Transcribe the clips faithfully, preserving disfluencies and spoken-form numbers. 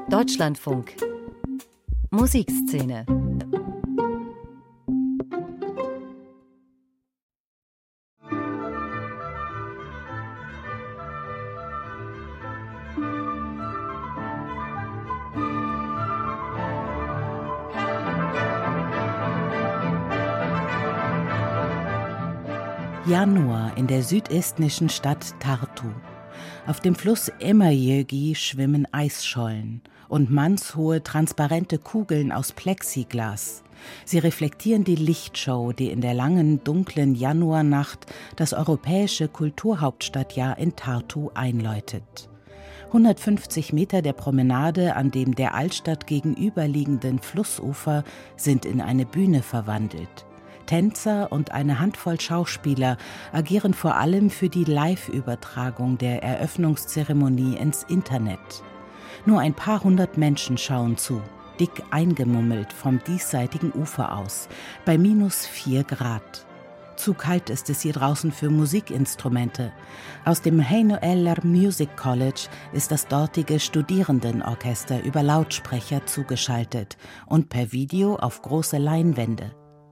Deutschlandfunk Musikszene. Januar in der südestnischen Stadt Tartu. Auf dem Fluss Emäjögi schwimmen Eisschollen und mannshohe transparente Kugeln aus Plexiglas. Sie reflektieren die Lichtshow, die in der langen, dunklen Januarnacht das europäische Kulturhauptstadtjahr in Tartu einläutet. hundertfünfzig Meter der Promenade an dem der Altstadt gegenüberliegenden Flussufer sind in eine Bühne verwandelt. Tänzer und eine Handvoll Schauspieler agieren vor allem für die Live-Übertragung der Eröffnungszeremonie ins Internet. Nur ein paar hundert Menschen schauen zu, dick eingemummelt vom diesseitigen Ufer aus, bei minus vier Grad. Zu kalt ist es hier draußen für Musikinstrumente. Aus dem Heinoeller Music College ist das dortige Studierendenorchester über Lautsprecher zugeschaltet und per Video auf große Leinwände.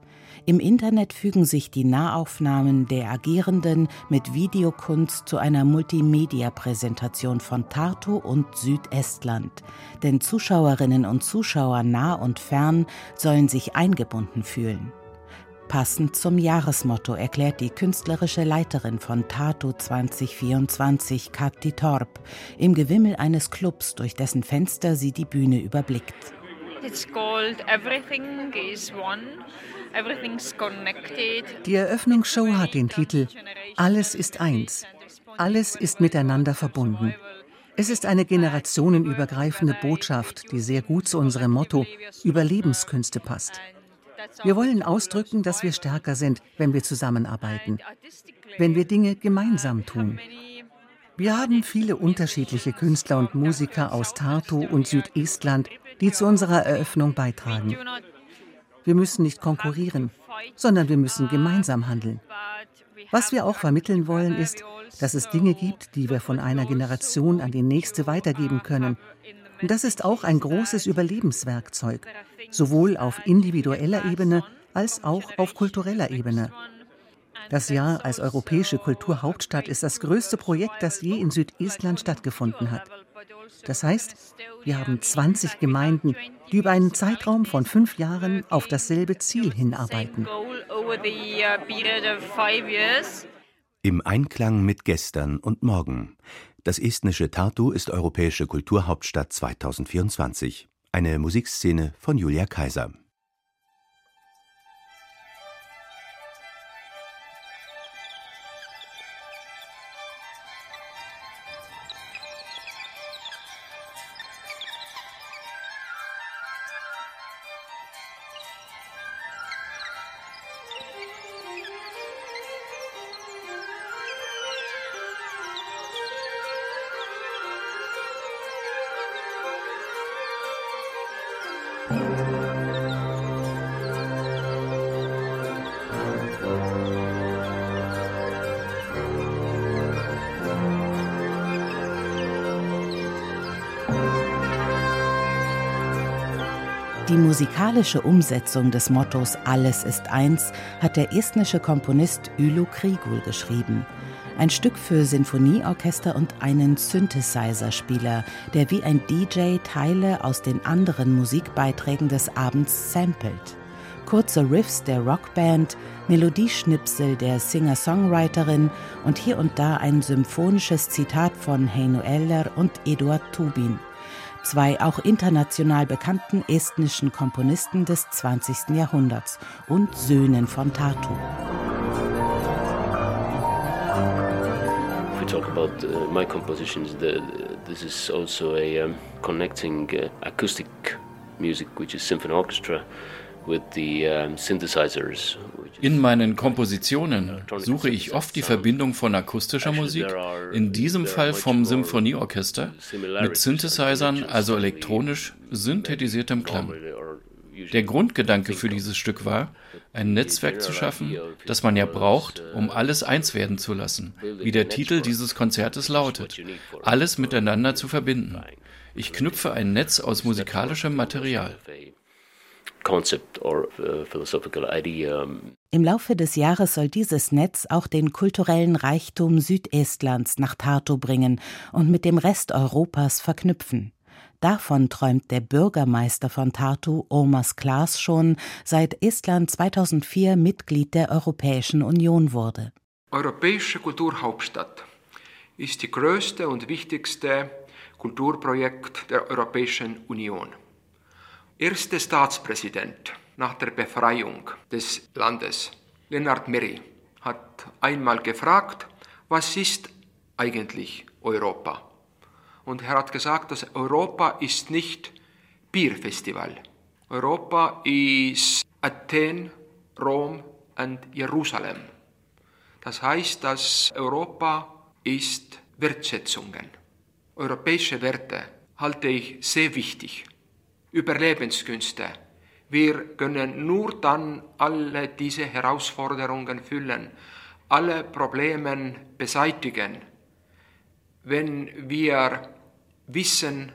Im Internet fügen sich die Nahaufnahmen der Agierenden mit Videokunst zu einer Multimedia-Präsentation von Tartu und Südestland. Denn Zuschauerinnen und Zuschauer nah und fern sollen sich eingebunden fühlen. Passend zum Jahresmotto erklärt die künstlerische Leiterin von Tartu zwanzig vierundzwanzig, Kati Torp, im Gewimmel eines Clubs, durch dessen Fenster sie die Bühne überblickt. It's called Everything is One. Everything's connected. Die Eröffnungsshow hat den Titel Alles ist eins. Alles ist miteinander verbunden. Es ist eine generationenübergreifende Botschaft, die sehr gut zu unserem Motto Überlebenskünste passt. Wir wollen ausdrücken, dass wir stärker sind, wenn wir zusammenarbeiten, wenn wir Dinge gemeinsam tun. Wir haben viele unterschiedliche Künstler und Musiker aus Tartu und Südestland, die zu unserer Eröffnung beitragen. Wir müssen nicht konkurrieren, sondern wir müssen gemeinsam handeln. Was wir auch vermitteln wollen, ist, dass es Dinge gibt, die wir von einer Generation an die nächste weitergeben können. Und das ist auch ein großes Überlebenswerkzeug, sowohl auf individueller Ebene als auch auf kultureller Ebene. Das Jahr als europäische Kulturhauptstadt ist das größte Projekt, das je in Südestland stattgefunden hat. Das heißt, wir haben zwanzig Gemeinden, die über einen Zeitraum von fünf Jahren auf dasselbe Ziel hinarbeiten. Im Einklang mit gestern und morgen. Das estnische Tartu ist europäische Kulturhauptstadt zweitausendvierundzwanzig. Eine Musikszene von Julia Kaiser. Die musikalische Umsetzung des Mottos Alles ist eins hat der estnische Komponist Ülo Krigul geschrieben. Ein Stück für Sinfonieorchester und einen Synthesizer-Spieler, der wie ein D J Teile aus den anderen Musikbeiträgen des Abends samplet. Kurze Riffs der Rockband, Melodieschnipsel der Singer-Songwriterin und hier und da ein symphonisches Zitat von Heinoeller und Eduard Tubin. Zwei auch international bekannten estnischen Komponisten des zwanzigsten Jahrhunderts und Söhnen von Tartu. If we talk about uh, my compositions, the, this is also a um, connecting uh, acoustic music, which is symphony orchestra, with the um, synthesizers. In meinen Kompositionen suche ich oft die Verbindung von akustischer Musik, in diesem Fall vom Symphonieorchester, mit Synthesizern, also elektronisch synthetisiertem Klang. Der Grundgedanke für dieses Stück war, ein Netzwerk zu schaffen, das man ja braucht, um alles eins werden zu lassen, wie der Titel dieses Konzertes lautet, alles miteinander zu verbinden. Ich knüpfe ein Netz aus musikalischem Material. Im Laufe des Jahres soll dieses Netz auch den kulturellen Reichtum Südestlands nach Tartu bringen und mit dem Rest Europas verknüpfen. Davon träumt der Bürgermeister von Tartu, Urmas Klaas, schon, seit Estland zweitausendvier Mitglied der Europäischen Union wurde. Europäische Kulturhauptstadt ist die größte und wichtigste Kulturprojekt der Europäischen Union. Erster Staatspräsident nach der Befreiung des Landes, Lennart Meri, hat einmal gefragt, was ist eigentlich Europa? Und er hat gesagt, dass Europa ist nicht Bierfestival. Europa ist Athen, Rom und Jerusalem. Das heißt, dass Europa ist Wertschätzungen. Europäische Werte halte ich sehr wichtig. Überlebenskünste. Wir können nur dann alle diese Herausforderungen füllen, alle Probleme beseitigen, wenn wir wissen,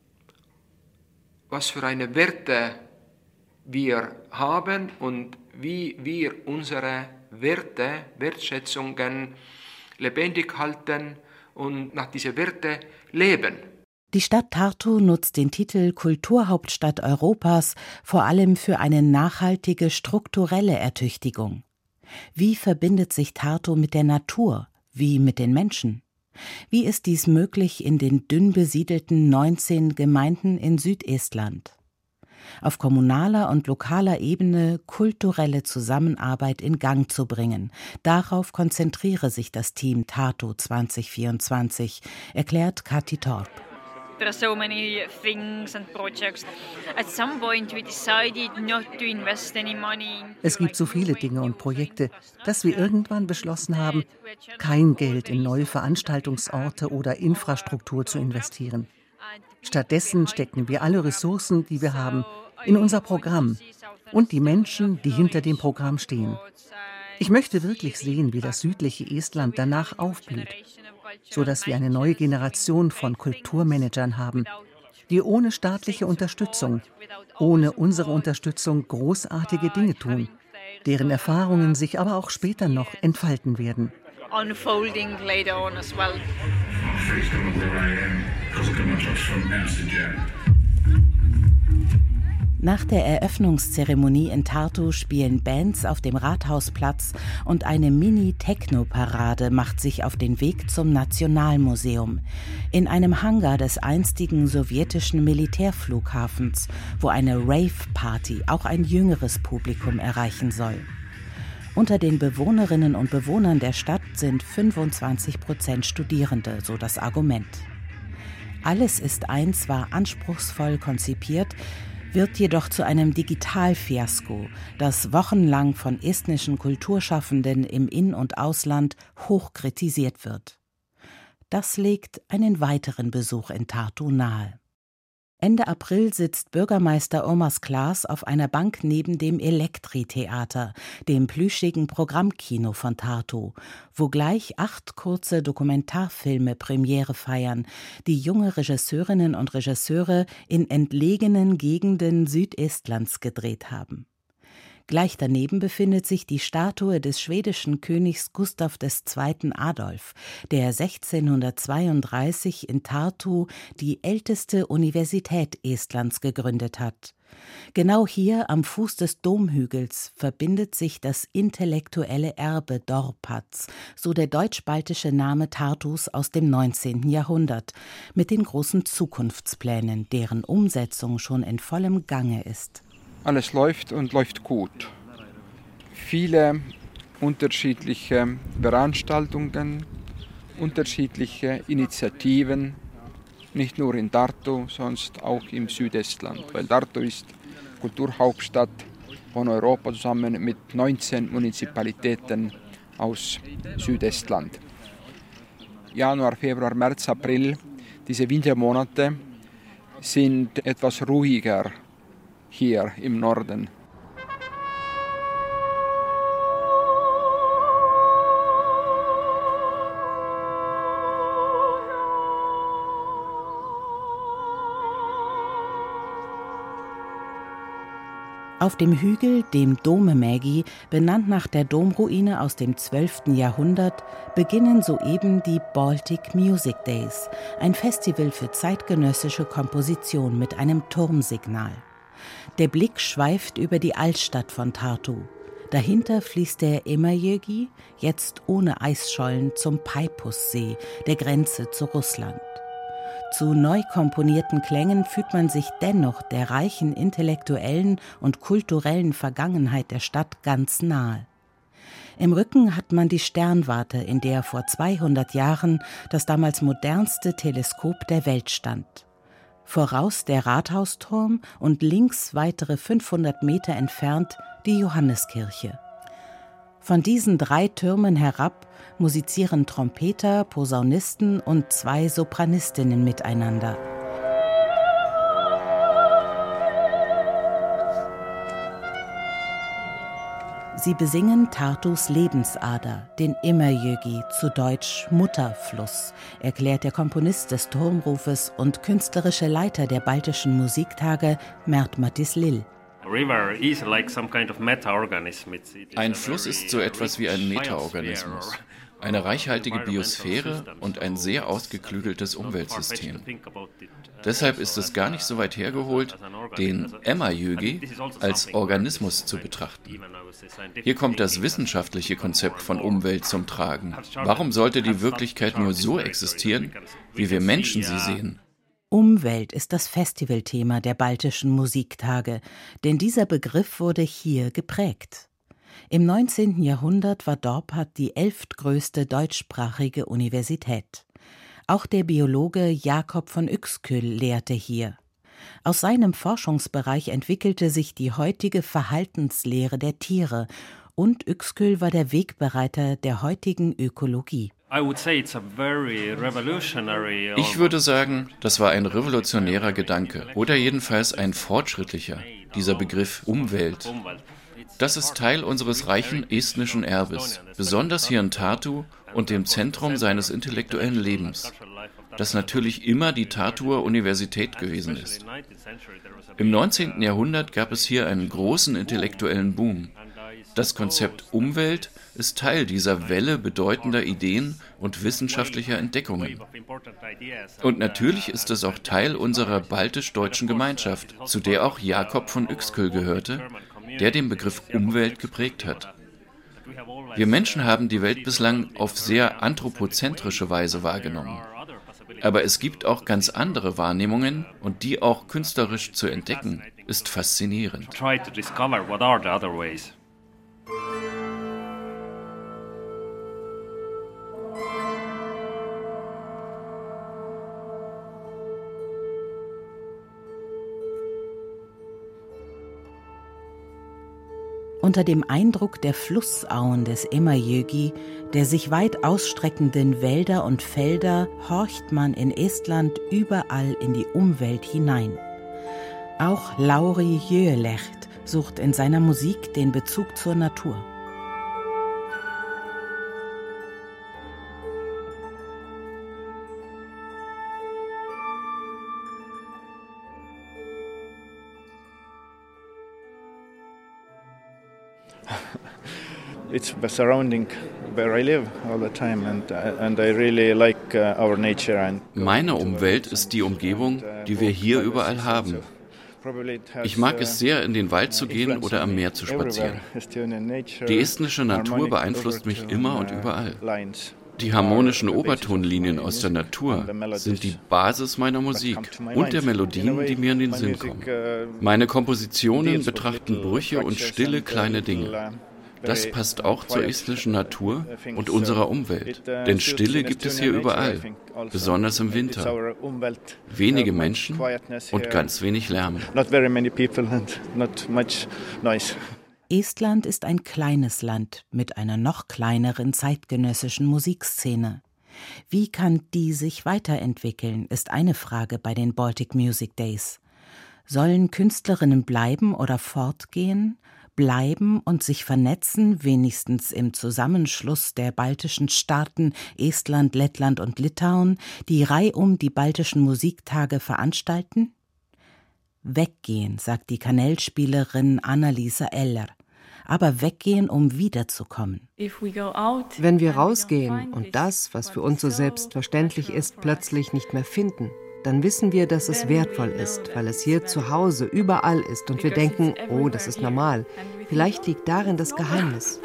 was für eine Werte wir haben und wie wir unsere Werte, Wertschätzungen lebendig halten und nach diesen Werten leben. Die Stadt Tartu nutzt den Titel Kulturhauptstadt Europas vor allem für eine nachhaltige strukturelle Ertüchtigung. Wie verbindet sich Tartu mit der Natur, wie mit den Menschen? Wie ist dies möglich in den dünn besiedelten neunzehn Gemeinden in Südestland? Auf kommunaler und lokaler Ebene kulturelle Zusammenarbeit in Gang zu bringen. Darauf konzentriere sich das Team Tartu zwanzig vierundzwanzig, erklärt Kati Torp. There are so many things and projects. At some point we decided not to invest any money. Es gibt so viele Dinge und Projekte, dass wir irgendwann beschlossen haben, kein Geld in neue Veranstaltungsorte oder Infrastruktur zu investieren. Stattdessen stecken wir alle Ressourcen, die wir haben, in unser Programm und die Menschen, die hinter dem Programm stehen. Ich möchte wirklich sehen, wie das südliche Estland danach aufblüht, sodass wir eine neue Generation von Kulturmanagern haben, die ohne staatliche Unterstützung, ohne unsere Unterstützung großartige Dinge tun, deren Erfahrungen sich aber auch später noch entfalten werden. Unfolding later on as well. Nach der Eröffnungszeremonie in Tartu spielen Bands auf dem Rathausplatz und eine Mini-Techno-Parade macht sich auf den Weg zum Nationalmuseum. In einem Hangar des einstigen sowjetischen Militärflughafens, wo eine Rave-Party auch ein jüngeres Publikum erreichen soll. Unter den Bewohnerinnen und Bewohnern der Stadt sind fünfundzwanzig Prozent Studierende, so das Argument. Alles ist eins war anspruchsvoll konzipiert, wird jedoch zu einem Digitalfiasko, das wochenlang von estnischen Kulturschaffenden im In- und Ausland hoch kritisiert wird. Das legt einen weiteren Besuch in Tartu nahe. Ende April sitzt Bürgermeister Urmas Klaas auf einer Bank neben dem Elektri-Theater, dem plüschigen Programmkino von Tartu, wo gleich acht kurze Dokumentarfilme Premiere feiern, die junge Regisseurinnen und Regisseure in entlegenen Gegenden Südestlands gedreht haben. Gleich daneben befindet sich die Statue des schwedischen Königs Gustav der Zweite. Adolf, der sechzehnhundertzweiunddreißig in Tartu die älteste Universität Estlands gegründet hat. Genau hier am Fuß des Domhügels verbindet sich das intellektuelle Erbe Dorpats, so der deutsch-baltische Name Tartus aus dem neunzehnten Jahrhundert, mit den großen Zukunftsplänen, deren Umsetzung schon in vollem Gange ist. Alles läuft und läuft gut. Viele unterschiedliche Veranstaltungen, unterschiedliche Initiativen, nicht nur in Tartu, sondern auch im Südestland. Weil Tartu ist Kulturhauptstadt von Europa zusammen mit neunzehn Munizipalitäten aus Südestland. Januar, Februar, März, April, diese Wintermonate sind etwas ruhiger hier im Norden. Auf dem Hügel, dem Domemägi, benannt nach der Domruine aus dem zwölften Jahrhundert, beginnen soeben die Baltic Music Days, ein Festival für zeitgenössische Komposition mit einem Turmsignal. Der Blick schweift über die Altstadt von Tartu. Dahinter fließt der Emajõgi, jetzt ohne Eisschollen, zum Peipussee, der Grenze zu Russland. Zu neu komponierten Klängen fühlt man sich dennoch der reichen intellektuellen und kulturellen Vergangenheit der Stadt ganz nahe. Im Rücken hat man die Sternwarte, in der vor zweihundert Jahren das damals modernste Teleskop der Welt stand. Voraus der Rathausturm und links weitere fünfhundert Meter entfernt die Johanneskirche. Von diesen drei Türmen herab musizieren Trompeter, Posaunisten und zwei Sopranistinnen miteinander. Sie besingen Tartus Lebensader, den Emajõgi, zu Deutsch Mutterfluss, erklärt der Komponist des Turmrufes und künstlerische Leiter der Baltischen Musiktage Mert-Mattis Lill. Ein Fluss ist so etwas wie ein Metaorganismus, eine reichhaltige Biosphäre und ein sehr ausgeklügeltes Umweltsystem. Deshalb ist es gar nicht so weit hergeholt, den Emajõgi als Organismus zu betrachten. Hier kommt das wissenschaftliche Konzept von Umwelt zum Tragen. Warum sollte die Wirklichkeit nur so existieren, wie wir Menschen sie sehen? Umwelt ist das Festivalthema der Baltischen Musiktage, denn dieser Begriff wurde hier geprägt. Im neunzehnten Jahrhundert war Dorpat die elftgrößte deutschsprachige Universität. Auch der Biologe Jakob von Uexküll lehrte hier. Aus seinem Forschungsbereich entwickelte sich die heutige Verhaltenslehre der Tiere und Uexküll war der Wegbereiter der heutigen Ökologie. Ich würde sagen, das war ein revolutionärer Gedanke oder jedenfalls ein fortschrittlicher, dieser Begriff Umwelt. Das ist Teil unseres reichen estnischen Erbes, besonders hier in Tartu und dem Zentrum seines intellektuellen Lebens, das natürlich immer die Tartuer Universität gewesen ist. Im neunzehnten Jahrhundert gab es hier einen großen intellektuellen Boom. Das Konzept Umwelt ist Teil dieser Welle bedeutender Ideen und wissenschaftlicher Entdeckungen. Und natürlich ist es auch Teil unserer baltisch-deutschen Gemeinschaft, zu der auch Jakob von Uexküll gehörte, der den Begriff Umwelt geprägt hat. Wir Menschen haben die Welt bislang auf sehr anthropozentrische Weise wahrgenommen. Aber es gibt auch ganz andere Wahrnehmungen und die auch künstlerisch zu entdecken, ist faszinierend. Unter dem Eindruck der Flussauen des Emajõgi, der sich weit ausstreckenden Wälder und Felder, horcht man in Estland überall in die Umwelt hinein. Auch Lauri Jölecht sucht in seiner Musik den Bezug zur Natur. It's the surrounding where I live all the time and and I really like our nature and Meine Umwelt ist die Umgebung, die wir hier überall haben. Ich mag es sehr, in den Wald zu gehen oder am Meer zu spazieren. Die estnische Natur beeinflusst mich immer und überall. Die harmonischen Obertonlinien aus der Natur sind die Basis meiner Musik und der Melodien, die mir in den Sinn kommen. Meine Kompositionen betrachten Brüche und stille kleine Dinge. Das passt auch zur estnischen Natur und unserer Umwelt. Denn Stille gibt es hier überall, besonders im Winter. Wenige Menschen und ganz wenig Lärm. Estland ist ein kleines Land mit einer noch kleineren zeitgenössischen Musikszene. Wie kann die sich weiterentwickeln, ist eine Frage bei den Baltic Music Days. Sollen Künstlerinnen bleiben oder fortgehen? Bleiben und sich vernetzen, wenigstens im Zusammenschluss der baltischen Staaten Estland, Lettland und Litauen, die reihum die Baltischen Musiktage veranstalten? Weggehen, sagt die Kannelspielerin Anna-Lisa Eller. Aber weggehen, um wiederzukommen. Wenn wir rausgehen und das, was für uns so selbstverständlich ist, plötzlich nicht mehr finden, dann wissen wir, dass es wertvoll ist, weil es hier zu Hause überall ist und wir denken, oh, das ist normal. Vielleicht liegt darin das Geheimnis.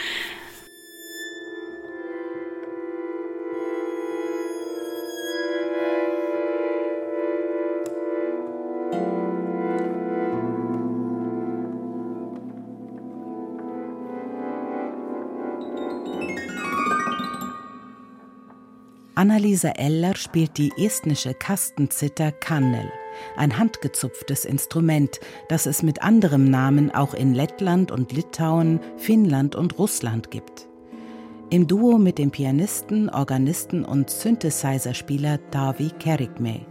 Anna-Lisa Eller spielt die estnische Kastenzither kannel, ein handgezupftes Instrument, das es mit anderem Namen auch in Lettland und Litauen, Finnland und Russland gibt. Im Duo mit dem Pianisten, Organisten und Synthesizer-Spieler Taavi Kerikmäe.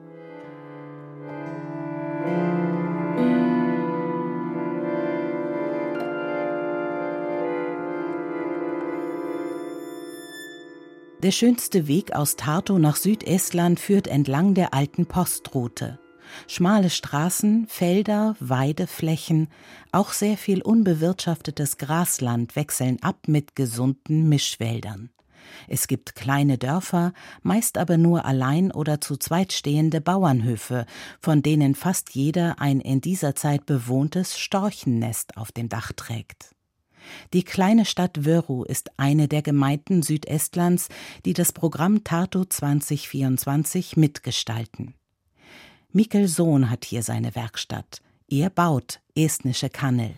Der schönste Weg aus Tartu nach Südestland führt entlang der alten Postroute. Schmale Straßen, Felder, Weideflächen, auch sehr viel unbewirtschaftetes Grasland wechseln ab mit gesunden Mischwäldern. Es gibt kleine Dörfer, meist aber nur allein oder zu zweit stehende Bauernhöfe, von denen fast jeder ein in dieser Zeit bewohntes Storchennest auf dem Dach trägt. Die kleine Stadt Võru ist eine der Gemeinden Südestlands, die das Programm Tartu zwanzig vierundzwanzig mitgestalten. Mikkel Sohn hat hier seine Werkstatt. Er baut estnische kannel.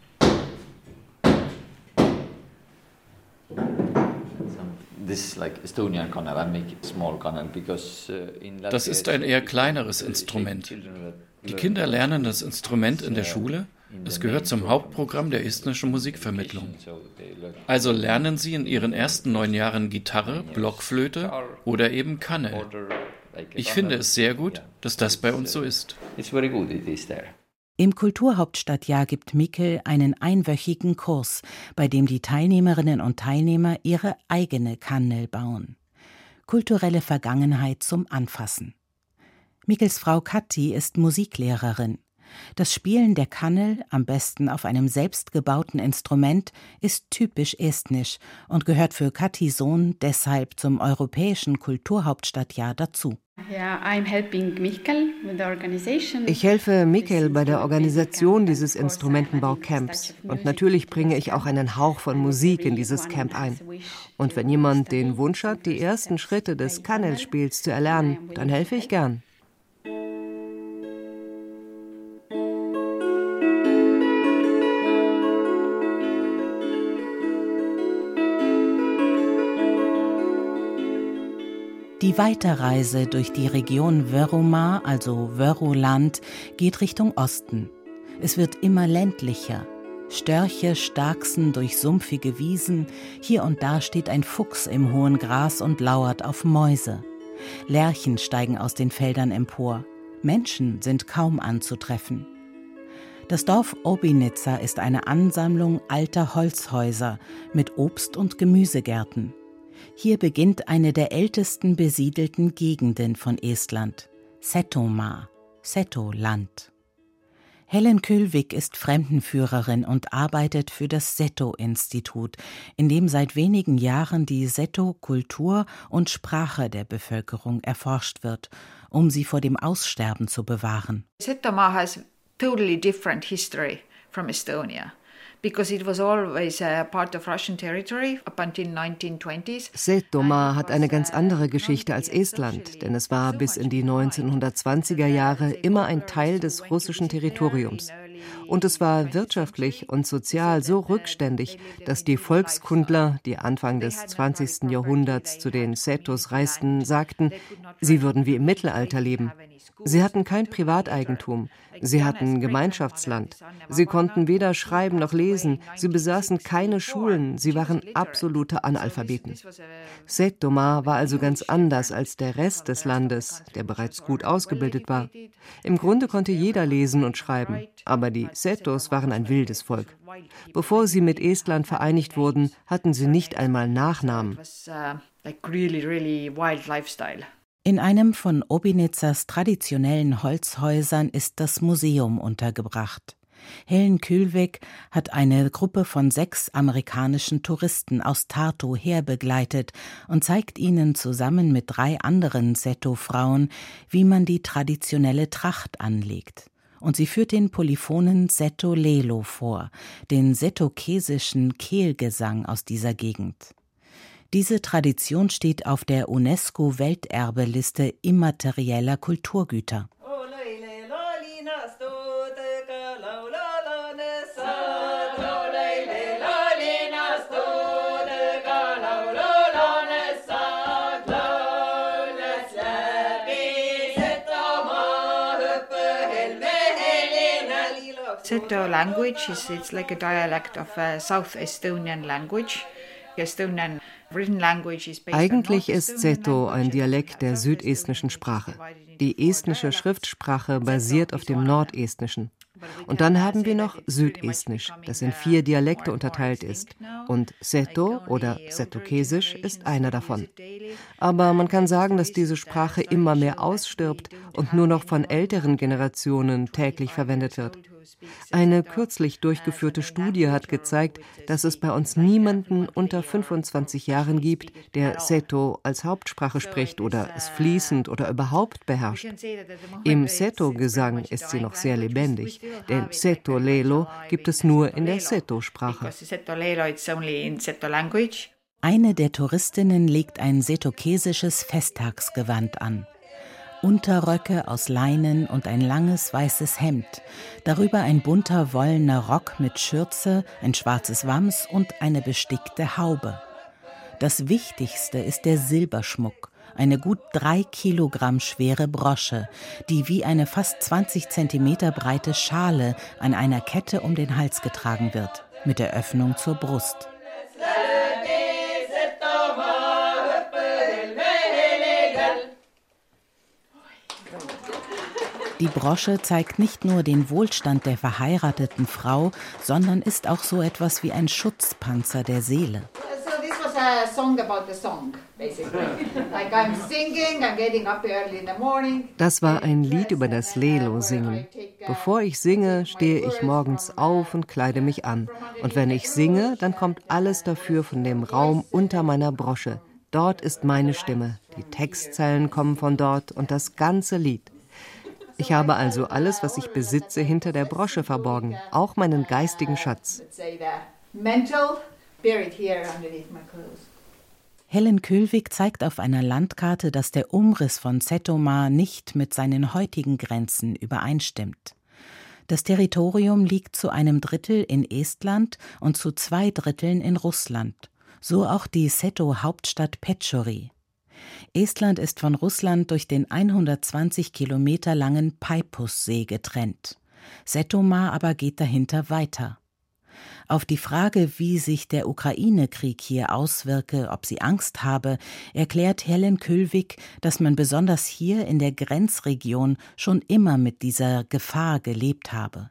Das ist ein eher kleineres Instrument. Die Kinder lernen das Instrument in der Schule. Es gehört zum Hauptprogramm der estnischen Musikvermittlung. Also lernen sie in ihren ersten neun Jahren Gitarre, Blockflöte oder eben kannel. Ich finde es sehr gut, dass das bei uns so ist. Im Kulturhauptstadtjahr gibt Mikkel einen einwöchigen Kurs, bei dem die Teilnehmerinnen und Teilnehmer ihre eigene kannel bauen. Kulturelle Vergangenheit zum Anfassen. Mikkels Frau Kati ist Musiklehrerin. Das Spielen der kannel, am besten auf einem selbstgebauten Instrument, ist typisch estnisch und gehört für Katis Sohn deshalb zum europäischen Kulturhauptstadtjahr dazu. Ich helfe Mikkel bei der Organisation dieses Instrumentenbaucamps und natürlich bringe ich auch einen Hauch von Musik in dieses Camp ein. Und wenn jemand den Wunsch hat, die ersten Schritte des Kannelspiels zu erlernen, dann helfe ich gern. Die Weiterreise durch die Region Võrumaa, also Võruland, geht Richtung Osten. Es wird immer ländlicher. Störche starksen durch sumpfige Wiesen, hier und da steht ein Fuchs im hohen Gras und lauert auf Mäuse. Lerchen steigen aus den Feldern empor. Menschen sind kaum anzutreffen. Das Dorf Obinica ist eine Ansammlung alter Holzhäuser mit Obst- und Gemüsegärten. Hier beginnt eine der ältesten besiedelten Gegenden von Estland, Setomaa, Seto-Land. Helen Kylvik ist Fremdenführerin und arbeitet für das Seto-Institut, in dem seit wenigen Jahren die Seto-Kultur und Sprache der Bevölkerung erforscht wird, um sie vor dem Aussterben zu bewahren. Setomaa has totally different history from Estonia. Because it was always a part of Russian territory up until nineteen twenties. Setomaa hat eine ganz andere Geschichte als Estland, denn es war bis in die neunzehnhundertzwanziger Jahre immer ein Teil des russischen Territoriums. Und es war wirtschaftlich und sozial so rückständig, dass die Volkskundler, die Anfang des zwanzigsten Jahrhunderts zu den Setos reisten, sagten, sie würden wie im Mittelalter leben. Sie hatten kein Privateigentum, sie hatten Gemeinschaftsland. Sie konnten weder schreiben noch lesen, sie besaßen keine Schulen, sie waren absolute Analphabeten. Setomaa war also ganz anders als der Rest des Landes, der bereits gut ausgebildet war. Im Grunde konnte jeder lesen und schreiben, aber die Setos waren ein wildes Volk. Bevor sie mit Estland vereinigt wurden, hatten sie nicht einmal Nachnamen. In einem von Obinizas traditionellen Holzhäusern ist das Museum untergebracht. Helen Kühlweg hat eine Gruppe von sechs amerikanischen Touristen aus Tartu herbegleitet und zeigt ihnen zusammen mit drei anderen Seto-Frauen, wie man die traditionelle Tracht anlegt. Und sie führt den polyphonen Seto Lelo vor, den setokesischen Kehlgesang aus dieser Gegend. Diese Tradition steht auf der UNESCO-Welterbeliste immaterieller Kulturgüter. Seto language is it's like a dialect of a South Estonian language. Estonian written language is based Eigentlich ist Seto ein Dialekt der südestnischen Sprache. Die estnische Schriftsprache basiert auf dem Nordestnischen. Und dann haben wir noch Südestnisch, das in vier Dialekte unterteilt ist. Und Seto oder Setokesisch ist einer davon. Aber man kann sagen, dass diese Sprache immer mehr ausstirbt und nur noch von älteren Generationen täglich verwendet wird. Eine kürzlich durchgeführte Studie hat gezeigt, dass es bei uns niemanden unter fünfundzwanzig Jahren gibt, der Seto als Hauptsprache spricht oder es fließend oder überhaupt beherrscht. Im Seto-Gesang ist sie noch sehr lebendig, denn Seto Lelo gibt es nur in der Seto-Sprache. Eine der Touristinnen legt ein setokesisches Festtagsgewand an. Unterröcke aus Leinen und ein langes weißes Hemd, darüber ein bunter wollener Rock mit Schürze, ein schwarzes Wams und eine bestickte Haube. Das Wichtigste ist der Silberschmuck, eine gut drei Kilogramm schwere Brosche, die wie eine fast zwanzig Zentimeter breite Schale an einer Kette um den Hals getragen wird, mit der Öffnung zur Brust. Die Brosche zeigt nicht nur den Wohlstand der verheirateten Frau, sondern ist auch so etwas wie ein Schutzpanzer der Seele. Das war ein Lied über das Lelo-Singen. Bevor ich singe, stehe ich morgens auf und kleide mich an. Und wenn ich singe, dann kommt alles dafür von dem Raum unter meiner Brosche. Dort ist meine Stimme. Die Textzeilen kommen von dort und das ganze Lied. Ich habe also alles, was ich besitze, hinter der Brosche verborgen, auch meinen geistigen Schatz. Helen Kühlweg zeigt auf einer Landkarte, dass der Umriss von Setomaa nicht mit seinen heutigen Grenzen übereinstimmt. Das Territorium liegt zu einem Drittel in Estland und zu zwei Dritteln in Russland, so auch die Seto-Hauptstadt Petchory. Estland ist von Russland durch den hundertzwanzig Kilometer langen Peipus-See getrennt. Setomaa aber geht dahinter weiter. Auf die Frage, wie sich der Ukraine-Krieg hier auswirke, ob sie Angst habe, erklärt Helen Kühlweg, dass man besonders hier in der Grenzregion schon immer mit dieser Gefahr gelebt habe.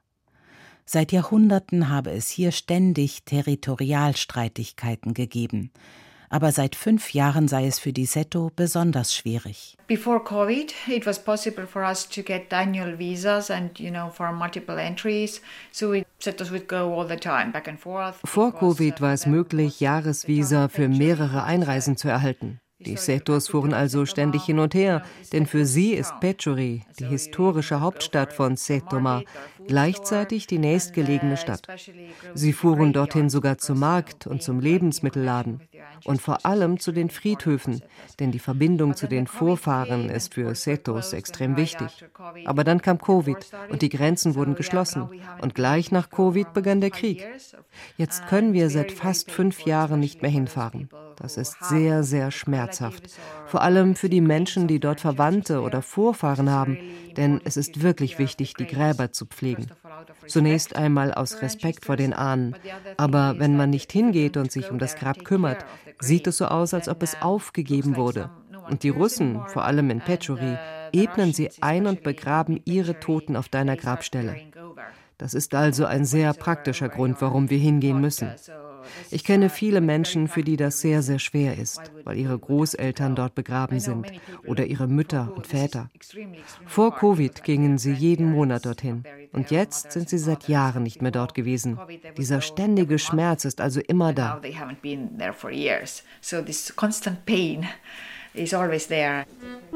Seit Jahrhunderten habe es hier ständig Territorialstreitigkeiten gegeben. Aber seit fünf Jahren sei es für die Seto besonders schwierig. Before COVID, it was possible for us to get annual visas and, you know, for multiple entries. So we Setos would go all the time back and forth. Vor Covid war es möglich, Jahresvisa für mehrere Einreisen zu erhalten. Die Setos fuhren also ständig hin und her, denn für sie ist Petchory, die historische Hauptstadt von Setomaa, gleichzeitig die nächstgelegene Stadt. Sie fuhren dorthin sogar zum Markt und zum Lebensmittelladen und vor allem zu den Friedhöfen, denn die Verbindung zu den Vorfahren ist für Setos extrem wichtig. Aber dann kam Covid und die Grenzen wurden geschlossen und gleich nach Covid begann der Krieg. Jetzt können wir seit fast fünf Jahren nicht mehr hinfahren. Das ist sehr, sehr schmerzhaft. Vor allem für die Menschen, die dort Verwandte oder Vorfahren haben, denn es ist wirklich wichtig, die Gräber zu pflegen. Zunächst einmal aus Respekt vor den Ahnen. Aber wenn man nicht hingeht und sich um das Grab kümmert, sieht es so aus, als ob es aufgegeben wurde. Und die Russen, vor allem in Petchory, ebnen sie ein und begraben ihre Toten auf deiner Grabstelle. Das ist also ein sehr praktischer Grund, warum wir hingehen müssen. Ich kenne viele Menschen, für die das sehr, sehr schwer ist, weil ihre Großeltern dort begraben sind oder ihre Mütter und Väter. Vor Covid gingen sie jeden Monat dorthin und jetzt sind sie seit Jahren nicht mehr dort gewesen. Dieser ständige Schmerz ist also immer da. Is always there.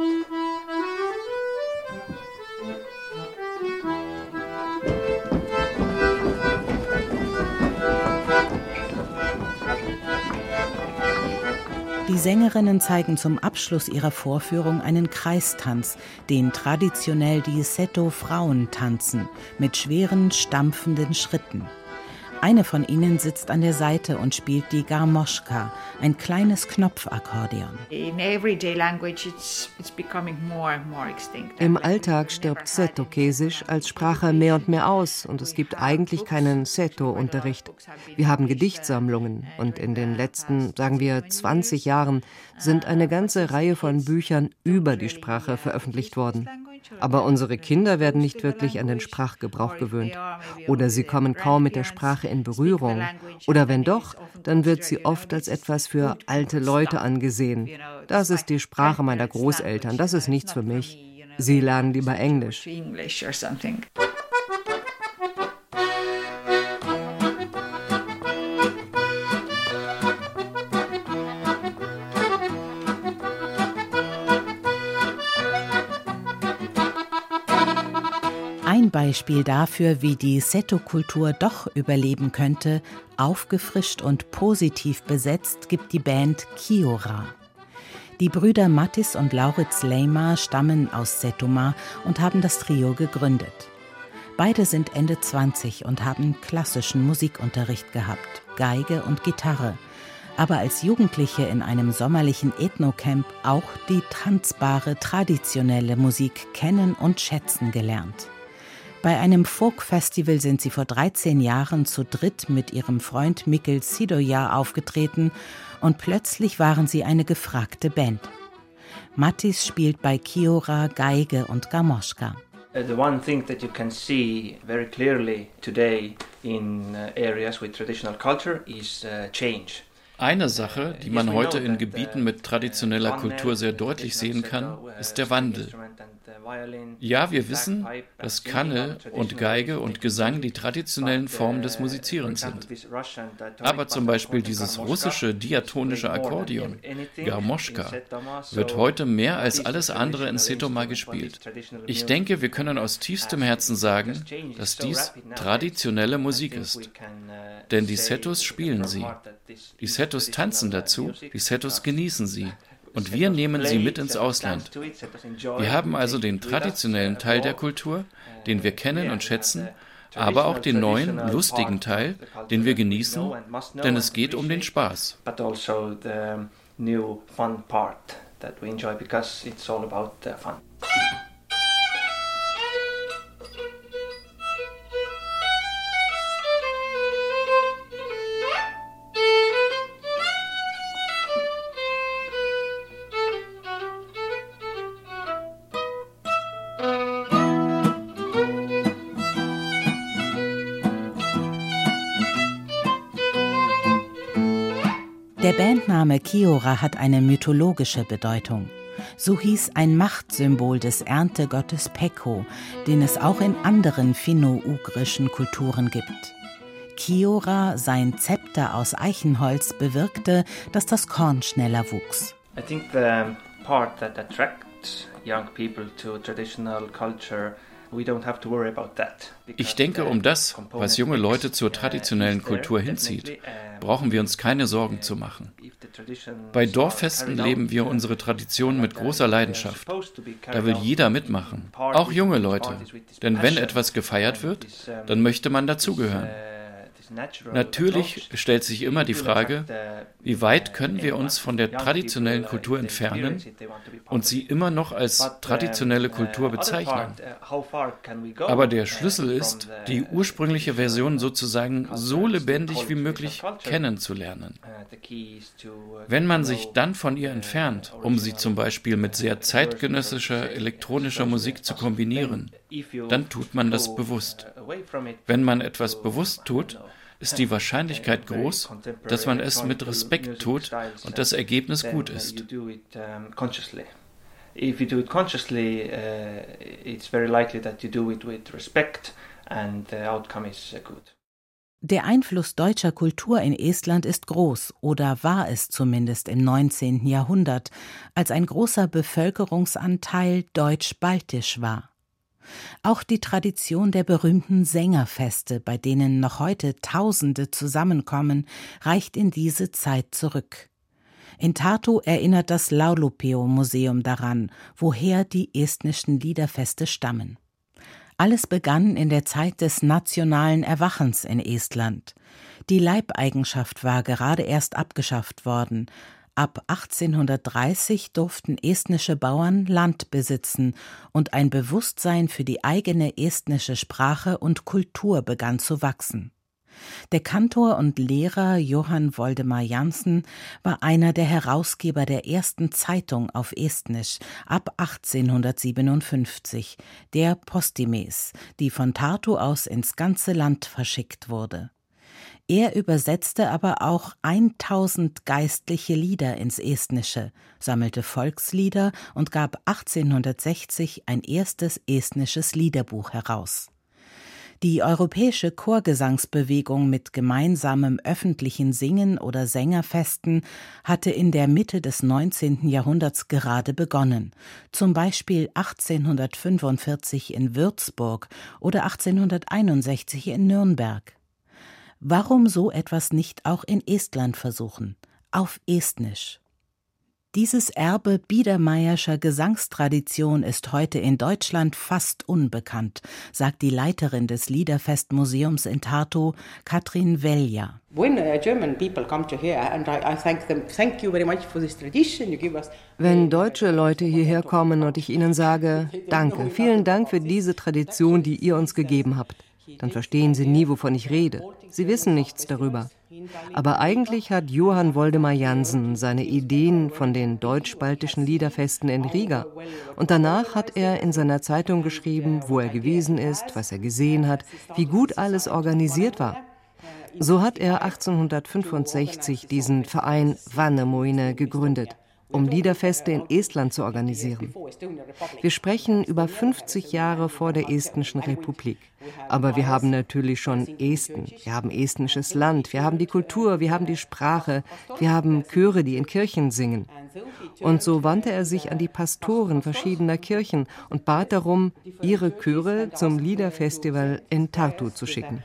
Die Sängerinnen zeigen zum Abschluss ihrer Vorführung einen Kreistanz, den traditionell die Seto-Frauen tanzen, mit schweren, stampfenden Schritten. Eine von ihnen sitzt an der Seite und spielt die Garmoschka, ein kleines Knopfakkordeon. Im Alltag stirbt Seto-Kesisch als Sprache mehr und mehr aus und es gibt eigentlich keinen Seto-Unterricht. Wir haben Gedichtsammlungen und in den letzten, sagen wir, zwanzig Jahren sind eine ganze Reihe von Büchern über die Sprache veröffentlicht worden. Aber unsere Kinder werden nicht wirklich an den Sprachgebrauch gewöhnt. Oder sie kommen kaum mit der Sprache in Berührung. Oder wenn doch, dann wird sie oft als etwas für alte Leute angesehen. Das ist die Sprache meiner Großeltern, das ist nichts für mich. Sie lernen lieber Englisch. Ein Beispiel dafür, wie die Seto-Kultur doch überleben könnte, aufgefrischt und positiv besetzt, gibt die Band Kiora. Die Brüder Mattis und Lauritz Leima stammen aus Setomaa und haben das Trio gegründet. Beide sind Ende zwanzig und haben klassischen Musikunterricht gehabt, Geige und Gitarre, aber als Jugendliche in einem sommerlichen Ethnocamp auch die tanzbare, traditionelle Musik kennen und schätzen gelernt. Bei einem Folk-Festival sind sie vor dreizehn Jahren zu dritt mit ihrem Freund Mikkel Sidoja aufgetreten und plötzlich waren sie eine gefragte Band. Mattis spielt bei Kiora Geige und Garmoschka. The one thing that you can see very clearly today in areas with traditional culture is change. Eine Sache, die man heute in Gebieten mit traditioneller Kultur sehr deutlich sehen kann, ist der Wandel. Ja, wir wissen, dass Kanne und Geige und Gesang die traditionellen Formen des Musizierens sind. Aber zum Beispiel dieses russische diatonische Akkordeon, Garmoschka, wird heute mehr als alles andere in Setomaa gespielt. Ich denke, wir können aus tiefstem Herzen sagen, dass dies traditionelle Musik ist. Denn die Setos spielen sie. Die Setos tanzen dazu, die Setos genießen sie. Und wir nehmen sie mit ins Ausland. Wir haben also den traditionellen Teil der Kultur, den wir kennen und schätzen, aber auch den neuen, lustigen Teil, den wir genießen, denn es geht um den Spaß. Der Bandname Kiora hat eine mythologische Bedeutung. So hieß ein Machtsymbol des Erntegottes Pekko, den es auch in anderen finno-ugrischen Kulturen gibt. Kiora, sein Zepter aus Eichenholz, bewirkte, dass das Korn schneller wuchs. I think the part that attracts young people to traditional culture. Ich denke, um das, was junge Leute zur traditionellen Kultur hinzieht, brauchen wir uns keine Sorgen zu machen. Bei Dorffesten leben wir unsere Tradition mit großer Leidenschaft. Da will jeder mitmachen, auch junge Leute. Denn wenn etwas gefeiert wird, dann möchte man dazugehören. Natürlich stellt sich immer die Frage, wie weit können wir uns von der traditionellen Kultur entfernen und sie immer noch als traditionelle Kultur bezeichnen. Aber der Schlüssel ist, die ursprüngliche Version sozusagen so lebendig wie möglich kennenzulernen. Wenn man sich dann von ihr entfernt, um sie zum Beispiel mit sehr zeitgenössischer elektronischer Musik zu kombinieren, dann tut man das bewusst. Wenn man etwas bewusst tut, ist die Wahrscheinlichkeit groß, dass man es mit Respekt tut und das Ergebnis gut ist. If you do it consciously, uh, it's very likely that you do it with respect and the outcome is uh, good. Der Einfluss deutscher Kultur in Estland ist groß oder war es zumindest im neunzehnten Jahrhundert, als ein großer Bevölkerungsanteil deutsch-baltisch war. Auch die Tradition der berühmten Sängerfeste, bei denen noch heute Tausende zusammenkommen, reicht in diese Zeit zurück. In Tartu erinnert das Laulupeo-Museum daran, woher die estnischen Liederfeste stammen. Alles begann in der Zeit des nationalen Erwachens in Estland. Die Leibeigenschaft war gerade erst abgeschafft worden. Ab achtzehnhundertdreißig durften estnische Bauern Land besitzen und ein Bewusstsein für die eigene estnische Sprache und Kultur begann zu wachsen. Der Kantor und Lehrer Johann Voldemar Jannsen war einer der Herausgeber der ersten Zeitung auf Estnisch ab achtzehnhundertsiebenundfünfzig, der Postimees, die von Tartu aus ins ganze Land verschickt wurde. Er übersetzte aber auch tausend geistliche Lieder ins Estnische, sammelte Volkslieder und gab achtzehnhundertsechzig ein erstes estnisches Liederbuch heraus. Die europäische Chorgesangsbewegung mit gemeinsamem öffentlichen Singen oder Sängerfesten hatte in der Mitte des neunzehnten Jahrhunderts gerade begonnen, zum Beispiel achtzehnhundertfünfundvierzig in Würzburg oder achtzehnhunderteinundsechzig in Nürnberg. Warum so etwas nicht auch in Estland versuchen, auf Estnisch? Dieses Erbe biedermeierscher Gesangstradition ist heute in Deutschland fast unbekannt, sagt die Leiterin des Liederfestmuseums in Tartu, Katrin Velja. Wenn deutsche Leute hierher kommen und ich ihnen sage, danke, vielen Dank für diese Tradition, die ihr uns gegeben habt, dann verstehen sie nie, wovon ich rede. Sie wissen nichts darüber. Aber eigentlich hat Johann Voldemar Jannsen seine Ideen von den deutsch-baltischen Liederfesten in Riga. Und danach hat er in seiner Zeitung geschrieben, wo er gewesen ist, was er gesehen hat, wie gut alles organisiert war. So hat er achtzehnhundertfünfundsechzig diesen Verein Vannemoine gegründet, um Liederfeste in Estland zu organisieren. Wir sprechen über fünfzig Jahre vor der Estnischen Republik. Aber wir haben natürlich schon Esten, wir haben estnisches Land, wir haben die Kultur, wir haben die Sprache, wir haben Chöre, die in Kirchen singen. Und so wandte er sich an die Pastoren verschiedener Kirchen und bat darum, ihre Chöre zum Liederfestival in Tartu zu schicken.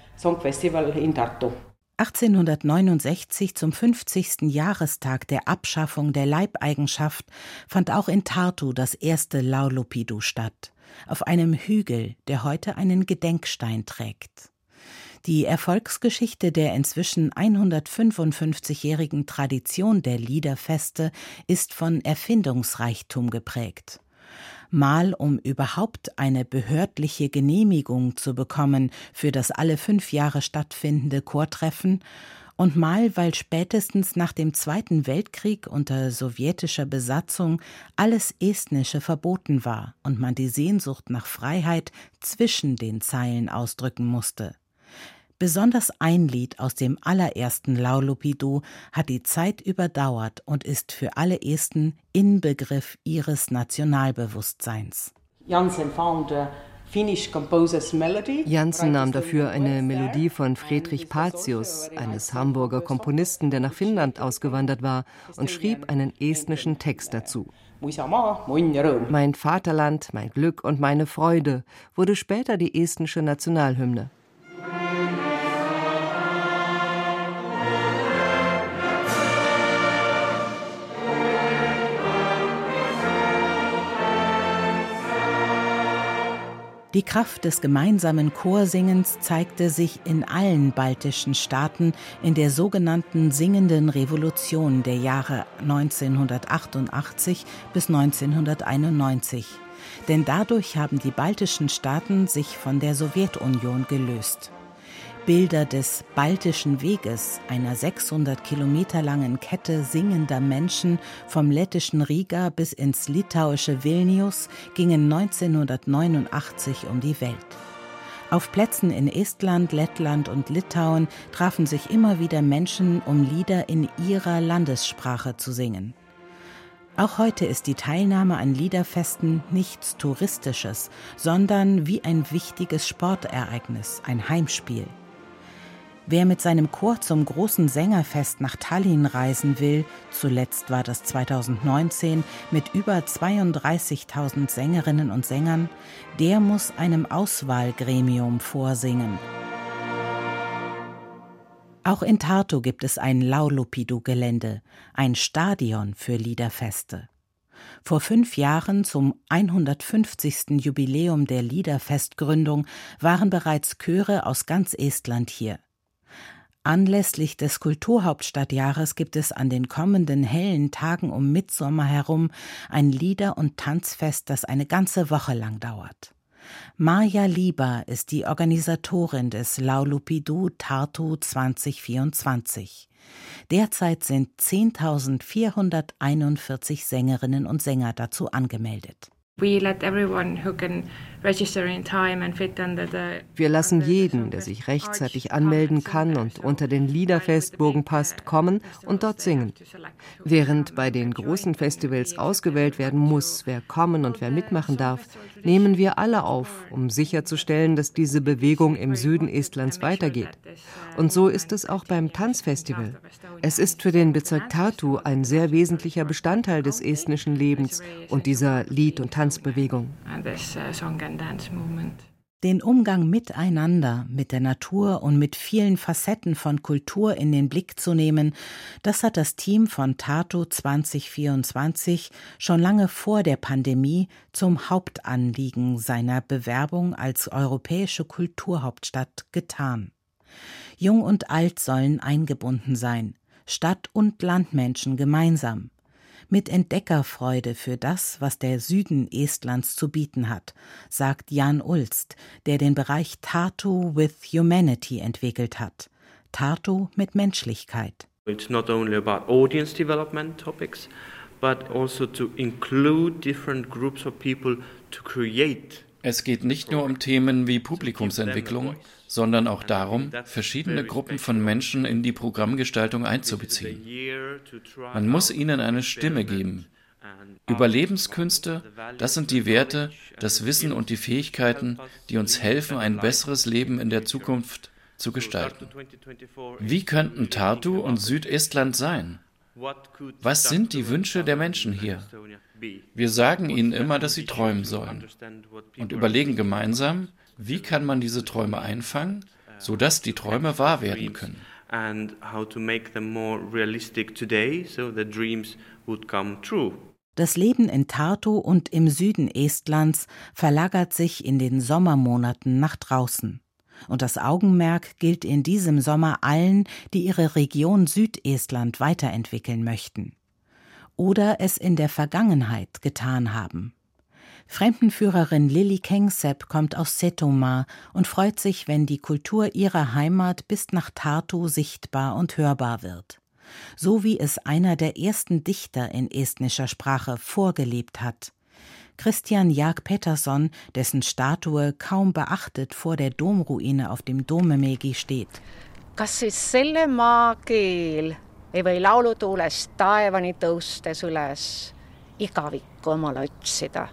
achtzehnhundertneunundsechzig, zum fünfzigsten Jahrestag der Abschaffung der Leibeigenschaft, fand auch in Tartu das erste Laulupidu statt, auf einem Hügel, der heute einen Gedenkstein trägt. Die Erfolgsgeschichte der inzwischen hundertfünfundfünfzigjährigen Tradition der Liederfeste ist von Erfindungsreichtum geprägt. Mal um überhaupt eine behördliche Genehmigung zu bekommen für das alle fünf Jahre stattfindende Chortreffen und mal, weil spätestens nach dem Zweiten Weltkrieg unter sowjetischer Besatzung alles Estnische verboten war und man die Sehnsucht nach Freiheit zwischen den Zeilen ausdrücken musste. Besonders ein Lied aus dem allerersten Laulupidu hat die Zeit überdauert und ist für alle Esten Inbegriff ihres Nationalbewusstseins. Jannsen nahm dafür eine Melodie von Friedrich Pacius, eines Hamburger Komponisten, der nach Finnland ausgewandert war, und schrieb einen estnischen Text dazu. Mein Vaterland, mein Glück und meine Freude wurde später die estnische Nationalhymne. Die Kraft des gemeinsamen Chorsingens zeigte sich in allen baltischen Staaten in der sogenannten Singenden Revolution der Jahre neunzehnhundertachtundachtzig bis neunzehnhunderteinundneunzig. Denn dadurch haben die baltischen Staaten sich von der Sowjetunion gelöst. Bilder des Baltischen Weges, einer sechshundert Kilometer langen Kette singender Menschen vom lettischen Riga bis ins litauische Vilnius, gingen neunzehnhundertneunundachtzig um die Welt. Auf Plätzen in Estland, Lettland und Litauen trafen sich immer wieder Menschen, um Lieder in ihrer Landessprache zu singen. Auch heute ist die Teilnahme an Liederfesten nichts Touristisches, sondern wie ein wichtiges Sportereignis, ein Heimspiel. Wer mit seinem Chor zum großen Sängerfest nach Tallinn reisen will, zuletzt war das zweitausendneunzehn mit über zweiunddreißigtausend Sängerinnen und Sängern, der muss einem Auswahlgremium vorsingen. Auch in Tartu gibt es ein Laulupidu-Gelände, ein Stadion für Liederfeste. Vor fünf Jahren, zum hundertfünfzigsten Jubiläum der Liederfestgründung, waren bereits Chöre aus ganz Estland hier. Anlässlich des Kulturhauptstadtjahres gibt es an den kommenden hellen Tagen um Mittsommer herum ein Lieder- und Tanzfest, das eine ganze Woche lang dauert. Maja Lieber ist die Organisatorin des Laulupidu Tartu zwanzig vierundzwanzig. Derzeit sind zehntausendvierhunderteinundvierzig Sängerinnen und Sänger dazu angemeldet. Wir lassen jeden, der sich rechtzeitig anmelden kann und unter den Liederfestbogen passt, kommen und dort singen. Während bei den großen Festivals ausgewählt werden muss, wer kommen und wer mitmachen darf, nehmen wir alle auf, um sicherzustellen, dass diese Bewegung im Süden Estlands weitergeht. Und so ist es auch beim Tanzfestival. Es ist für den Bezirk Tartu ein sehr wesentlicher Bestandteil des estnischen Lebens und dieser Lied- und Tanzbewegung. Den Umgang miteinander, mit der Natur und mit vielen Facetten von Kultur in den Blick zu nehmen, das hat das Team von Tartu zwanzig vierundzwanzig schon lange vor der Pandemie zum Hauptanliegen seiner Bewerbung als europäische Kulturhauptstadt getan. Jung und Alt sollen eingebunden sein, Stadt- und Landmenschen gemeinsam. Mit Entdeckerfreude für das, was der Süden Estlands zu bieten hat, sagt Jan Ulst, der den Bereich Tartu with Humanity entwickelt hat. Tartu mit Menschlichkeit. It's not only about audience development topics, but also to include different groups of people to create. Es geht nicht nur um Themen wie Publikumsentwicklung, sondern auch darum, verschiedene Gruppen von Menschen in die Programmgestaltung einzubeziehen. Man muss ihnen eine Stimme geben. Überlebenskünste, das sind die Werte, das Wissen und die Fähigkeiten, die uns helfen, ein besseres Leben in der Zukunft zu gestalten. Wie könnten Tartu und Südestland sein? Was sind die Wünsche der Menschen hier? Wir sagen ihnen immer, dass sie träumen sollen und überlegen gemeinsam, wie kann man diese Träume einfangen, sodass die Träume wahr werden können. Das Leben in Tartu und im Süden Estlands verlagert sich in den Sommermonaten nach draußen. Und das Augenmerk gilt in diesem Sommer allen, die ihre Region Südestland weiterentwickeln möchten. Oder es in der Vergangenheit getan haben. Fremdenführerin Lili Kengsep kommt aus Setomaa und freut sich, wenn die Kultur ihrer Heimat bis nach Tartu sichtbar und hörbar wird. So wie es einer der ersten Dichter in estnischer Sprache vorgelebt hat. Christian Jaak Peterson, dessen Statue kaum beachtet vor der Domruine auf dem Dommägi steht. Kas siis selle maa keel ei või laulutuulest taevani tõustes üles igavikku omale otsida?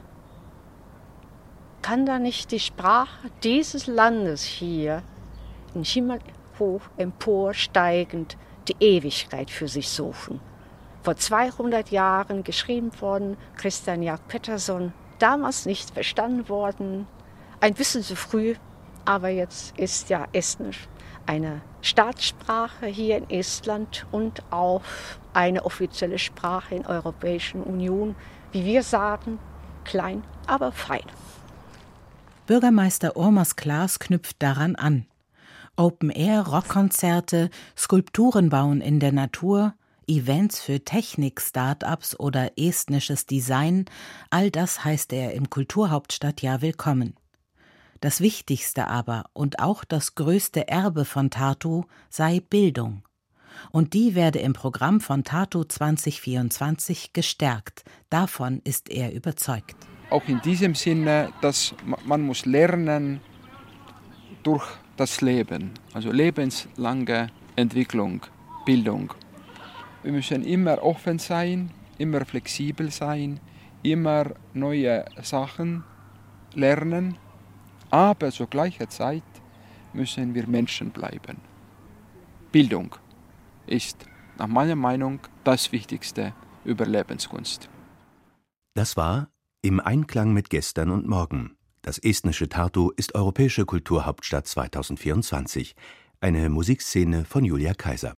Kann da nicht die Sprache dieses Landes hier, in Himmel hoch emporsteigend, die Ewigkeit für sich suchen? Vor zweihundert Jahren geschrieben worden, Christian Jaak Peterson, damals nicht verstanden worden, ein bisschen zu früh, aber jetzt ist ja Estnisch eine Staatssprache hier in Estland und auch eine offizielle Sprache in der Europäischen Union, wie wir sagen, klein, aber fein. Bürgermeister Urmas Klaas knüpft daran an. Open-Air-Rockkonzerte, Skulpturen bauen in der Natur, Events für Technik-Startups oder estnisches Design, all das heißt er im Kulturhauptstadtjahr willkommen. Das Wichtigste aber und auch das größte Erbe von Tartu sei Bildung. Und die werde im Programm von Tartu zwanzig vierundzwanzig gestärkt. Davon ist er überzeugt. Auch in diesem Sinne, dass man muss lernen, durch das Leben, also lebenslange Entwicklung, Bildung. Wir müssen immer offen sein, immer flexibel sein, immer neue Sachen lernen, aber zur gleichen Zeit müssen wir Menschen bleiben. Bildung ist nach meiner Meinung das Wichtigste Überlebenskunst. Das war Im Einklang mit gestern und morgen. Das estnische Tartu ist europäische Kulturhauptstadt zweitausendvierundzwanzig. Eine Musikszene von Julia Kaiser.